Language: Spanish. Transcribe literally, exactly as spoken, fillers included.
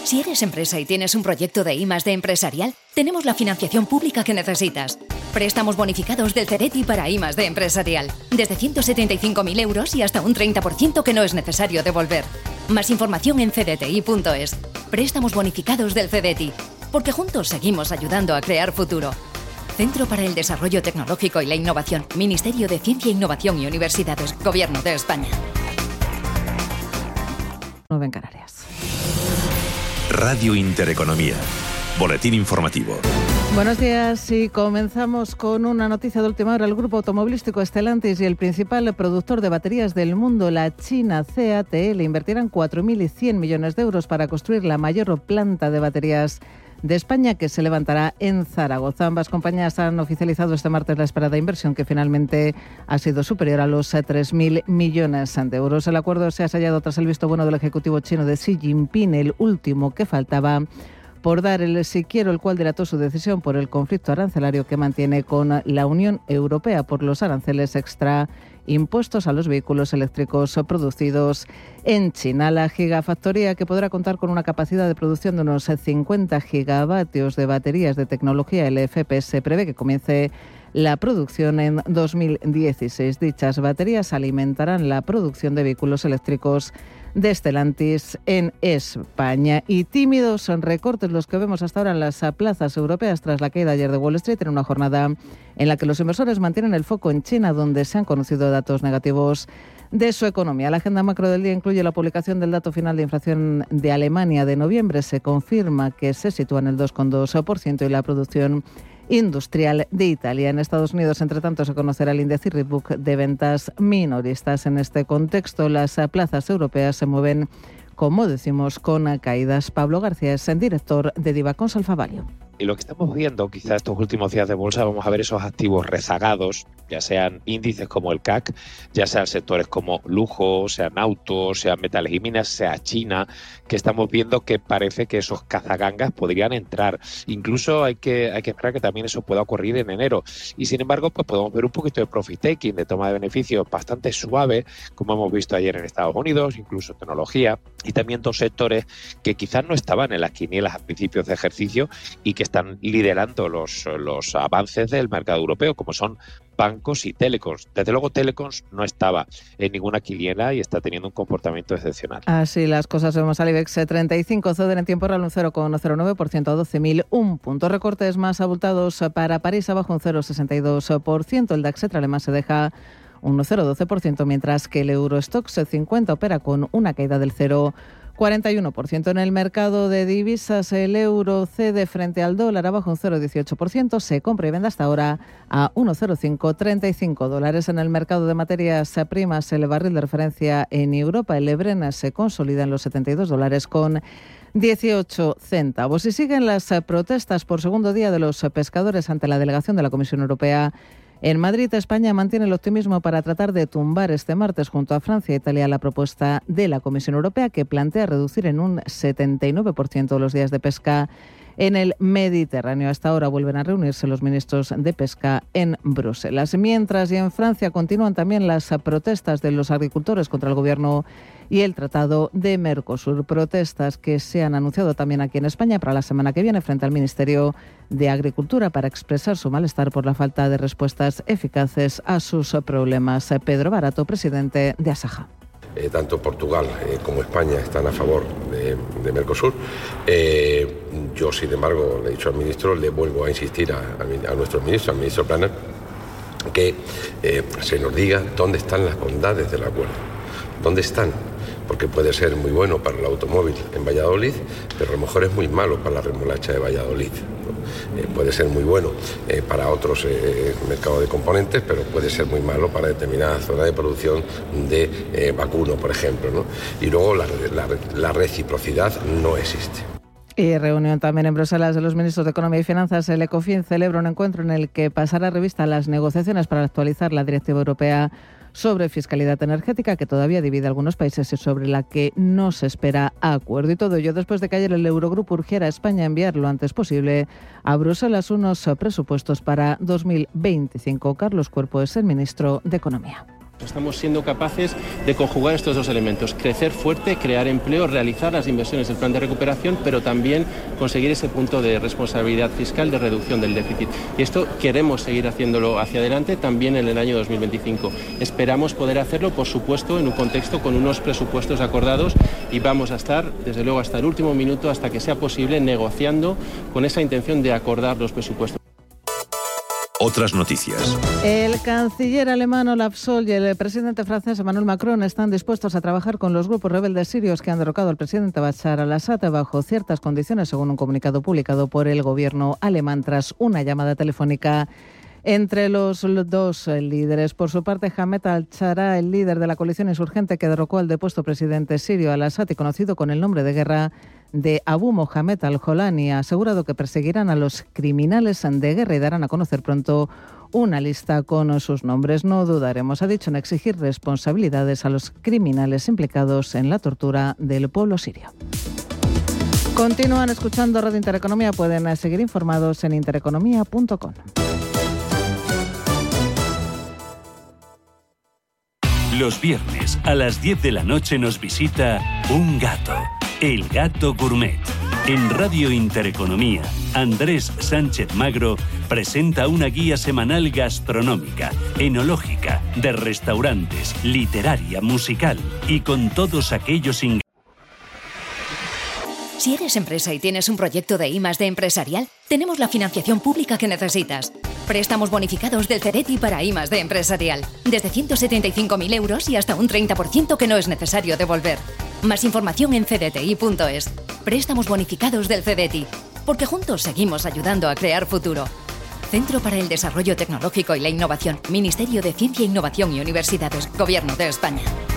Si eres empresa y tienes un proyecto de I más D empresarial, tenemos la financiación pública que necesitas. Préstamos bonificados del Cedeti para I más D empresarial. Desde ciento setenta y cinco mil euros y hasta un treinta por ciento que no es necesario devolver. Más información en cedeti punto es. Préstamos bonificados del Cedeti. Porque juntos seguimos ayudando a crear futuro. Centro para el Desarrollo Tecnológico y la Innovación. Ministerio de Ciencia, Innovación y Universidades. Gobierno de España. nueve en Canarias. Radio Intereconomía. Boletín informativo. Buenos días y comenzamos con una noticia de última hora. El grupo automovilístico Stellantis y el principal productor de baterías del mundo, la China C A T L, invertirán cuatro mil cien millones de euros para construir la mayor planta de baterías de España, que se levantará en Zaragoza. Ambas compañías han oficializado este martes la esperada inversión, que finalmente ha sido superior a los tres mil millones de euros. El acuerdo se ha sellado tras el visto bueno del ejecutivo chino de Xi Jinping, el último que faltaba por dar el sí quiero, el cual dilató su decisión por el conflicto arancelario que mantiene con la Unión Europea por los aranceles extra impuestos a los vehículos eléctricos producidos en China. La gigafactoría, que podrá contar con una capacidad de producción de unos cincuenta gigavatios de baterías de tecnología L F P, se prevé que comience la producción en dos mil dieciséis. Dichas baterías alimentarán la producción de vehículos eléctricos de Stellantis en España. Y tímidos son recortes los que vemos hasta ahora en las plazas europeas tras la caída ayer de Wall Street, en una jornada en la que los inversores mantienen el foco en China, donde se han conocido datos negativos de su economía. La agenda macro del día incluye la publicación del dato final de inflación de Alemania de noviembre. Se confirma que se sitúa en el dos coma dos por ciento y la producción industrial de Italia. En Estados Unidos, entre tanto, se conocerá el índice Redbook de ventas minoristas. En este contexto, las plazas europeas se mueven, como decimos, con caídas. Pablo García es el director de Divacons Alfa Value. Y lo que estamos viendo quizás estos últimos días de bolsa, vamos a ver esos activos rezagados, ya sean índices como el C A C, ya sean sectores como lujo, sean autos, sean metales y minas, sea China, que estamos viendo que parece que esos cazagangas podrían entrar. Incluso hay que, hay que esperar que también eso pueda ocurrir en enero. Y sin embargo, pues podemos ver un poquito de profit taking, de toma de beneficios bastante suave, como hemos visto ayer en Estados Unidos, incluso tecnología, y también dos sectores que quizás no estaban en las quinielas a principios de ejercicio y que están liderando los, los avances del mercado europeo, como son bancos y telecoms. Desde luego, telecoms no estaba en ninguna quiniela y está teniendo un comportamiento excepcional. Así las cosas, vemos al IBEX treinta y cinco, ceden en tiempo real un cero coma cero nueve por ciento a doce mil un puntos. Recortes más abultados para París, abajo un cero coma sesenta y dos por ciento. El DAX alemán se deja un cero coma doce por ciento, mientras que el Eurostoxx cincuenta opera con una caída del cero coma cuarenta y uno por ciento. En el mercado de divisas, el euro cede frente al dólar, abajo un cero coma dieciocho por ciento, se compra y vende hasta ahora a uno coma cero cinco treinta y cinco dólares. En el mercado de materias primas, el barril de referencia en Europa, el Brent, se consolida en los setenta y dos dólares con dieciocho centavos. Y siguen las protestas por segundo día de los pescadores ante la delegación de la Comisión Europea en Madrid. España mantiene el optimismo para tratar de tumbar este martes junto a Francia e Italia la propuesta de la Comisión Europea, que plantea reducir en un setenta y nueve por ciento los días de pesca en el Mediterráneo. Hasta ahora vuelven a reunirse los ministros de Pesca en Bruselas. Mientras, y en Francia, continúan también las protestas de los agricultores contra el Gobierno y el Tratado de Mercosur. Protestas que se han anunciado también aquí en España para la semana que viene frente al Ministerio de Agricultura para expresar su malestar por la falta de respuestas eficaces a sus problemas. Pedro Barato, presidente de Asaja. Eh, tanto Portugal eh, como España están a favor de, de Mercosur. Eh, yo, sin embargo, le he dicho al ministro, le vuelvo a insistir a, a, a nuestro ministro, al ministro Planas, que eh, se nos diga dónde están las bondades del acuerdo. ¿Dónde están? Porque puede ser muy bueno para el automóvil en Valladolid, pero a lo mejor es muy malo para la remolacha de Valladolid, ¿no? Eh, puede ser muy bueno eh, para otros eh, mercados de componentes, pero puede ser muy malo para determinadas zonas de producción de eh, vacuno, por ejemplo, ¿no? Y luego la, la, la reciprocidad no existe. Y reunión también en Bruselas de los ministros de Economía y Finanzas. El Ecofin celebra un encuentro en el que pasará revista las negociaciones para actualizar la Directiva Europea sobre fiscalidad energética, que todavía divide a algunos países y sobre la que no se espera acuerdo. Y todo ello después de que ayer el Eurogrupo urgiera a España a enviar lo antes posible a Bruselas unos presupuestos para dos mil veinticinco. Carlos Cuerpo es el ministro de Economía. Estamos siendo capaces de conjugar estos dos elementos, crecer fuerte, crear empleo, realizar las inversiones del plan de recuperación, pero también conseguir ese punto de responsabilidad fiscal, de reducción del déficit. Y esto queremos seguir haciéndolo hacia adelante también en el año dos mil veinticinco. Esperamos poder hacerlo, por supuesto, en un contexto con unos presupuestos acordados y vamos a estar, desde luego, hasta el último minuto, hasta que sea posible, negociando con esa intención de acordar los presupuestos. Otras noticias. El canciller alemán Olaf Scholz y el presidente francés Emmanuel Macron están dispuestos a trabajar con los grupos rebeldes sirios que han derrocado al presidente Bashar al-Assad bajo ciertas condiciones, según un comunicado publicado por el gobierno alemán tras una llamada telefónica entre los dos líderes. Por su parte, Hamed al-Shara, el líder de la coalición insurgente que derrocó al depuesto presidente sirio al-Assad y conocido con el nombre de guerra de Abu Mohamed al-Jolani, ha asegurado que perseguirán a los criminales de guerra y darán a conocer pronto una lista con sus nombres. No dudaremos, ha dicho, en exigir responsabilidades a los criminales implicados en la tortura del pueblo sirio. Continúan escuchando Radio Intereconomía. Pueden seguir informados en intereconomía punto com. Los viernes a las diez de la noche nos visita un gato, el Gato Gourmet. En Radio Intereconomía, Andrés Sánchez Magro presenta una guía semanal gastronómica, enológica, de restaurantes, literaria, musical y con todos aquellos ingredientes. Si eres empresa y tienes un proyecto de I más D empresarial, tenemos la financiación pública que necesitas. Préstamos bonificados del CEDETI para I más D empresarial, desde ciento setenta y cinco mil euros y hasta un treinta por ciento que no es necesario devolver. Más información en c d t i punto es. Préstamos bonificados del CEDETI, porque juntos seguimos ayudando a crear futuro. Centro para el Desarrollo Tecnológico y la Innovación, Ministerio de Ciencia, Innovación y Universidades, Gobierno de España.